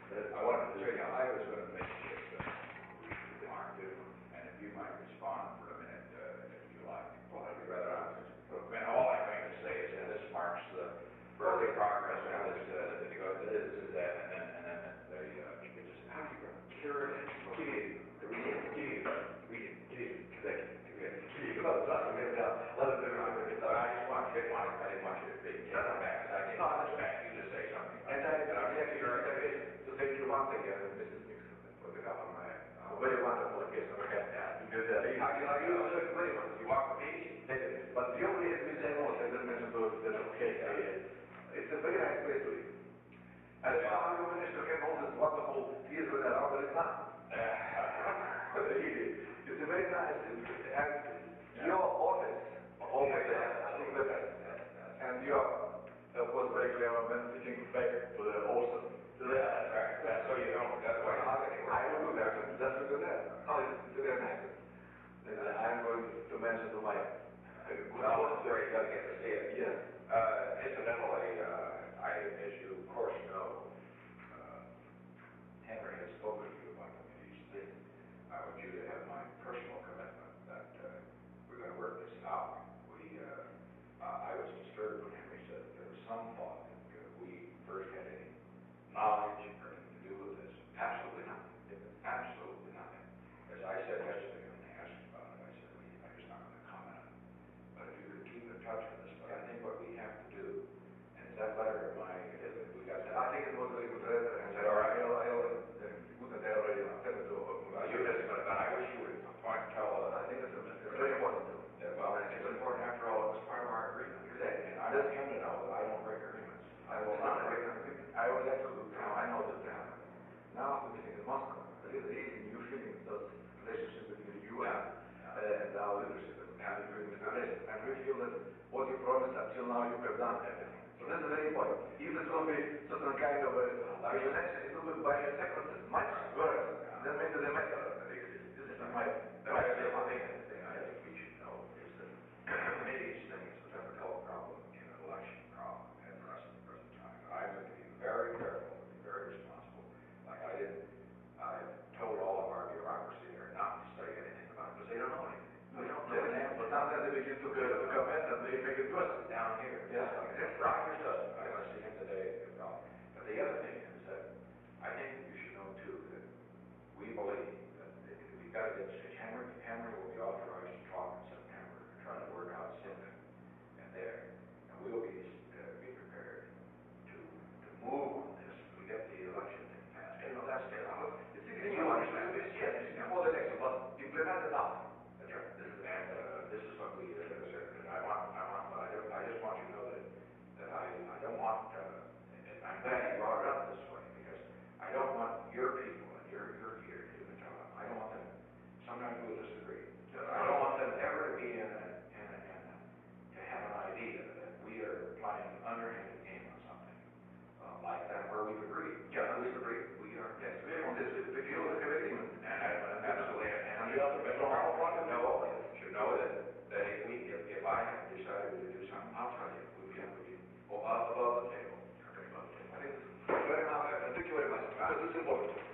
I wanted to tell you, I was going to make this remark too, and if you might respond for a minute, if you like. Well, I'd be rather not. And all I'm going to say is that this marks the further progress of this, this is that, and then the just how do you run? Kieran and Киев, but I just want you to, I didn't want you to be taken back, because I didn't expect you to say something. And I'm to thank you once again, Mrs. Nixon, for the half of my very wonderful occasion we had together. I enjoyed it very much. You walk with me? But the only museum I didn't mention to that it's a very nice place to live. And how you managed to have all this wonderful children around there is nothing. Really, it's a very nice, and your office over there, I think the best. And you are, of course, very clever man sitting back to the ocean. That's right. That's so you don't, that's why I will do that. Just look at that. Oh, it's very nice. I'm going to mention to my good well, it's great. You got to get to see it. Yes. Incidentally, as you of course know, Henry has spoken to you about the Middle East. Yes. I want you to have my personal commitment that we're going to work this out. I was disturbed when Henry said that there was some thought that we first had any knowledge or anything to do with this. Absolutely nothing. Absolutely nothing. As I said yesterday when they asked about it, I said, I'm just not going to comment on it. But if you could keep in touch with us, but I think what we have to do, and is that letter of mine, we got that? I think it was a very good letter, and all right? I already sent it to you missed it, but I wish you would tell I think it's very important too. Well, it's important. After all, it was part of our agreement. Exactly. And I want him to know that I don't break agreements. I will not break an agreement. I would like to I know that now after meeting in Moscow, really new feelings, those relationship between you and our leadership, including Mr. President. And we feel that what you promised until now, you have done everything. So this is very important. If this will be certain kind of explanation, it will be by circumstances much worse than maybe the matter exists. This is my opinion. The thing I think we should know is that the Middle East thing is a difficult problem in an election problem at the present time. I'm going to be very careful, be very responsible. Like I've told all of our bureaucracy there not to say anything about it because they don't know anything. They don't know anything. But sometimes they begin to comment and they make it worse. Down here. Yeah. Rogers doesn't. I want to see him today. But the other thing is that I think that you should know too that we believe that we've got to get this. Henry will be authorized to talk in September and try to work out something and there. And we will be prepared to move on this when we get the election thing passed. You know, that's it. It's you understand this. Yes, before the election, but implement it after. That's right. This is what we and I just want you to know that I don't want and I'm glad you brought it up this way because I don't want your people and your here to tell them. I don't want them. Sometimes we'll disagree. I don't want them ever to be to have an idea that we are playing an underhanded game on something like that where we've agreed. Yeah, we've agreed. We are. Yes, we are on this. We feel we have agreement. And absolutely. And we are from our point of view. Should know that if I have decided to do something, I'll tell you. We have to be above the table. Okay, above the table. I think this is fair enough. And thank you very much. Because this is important.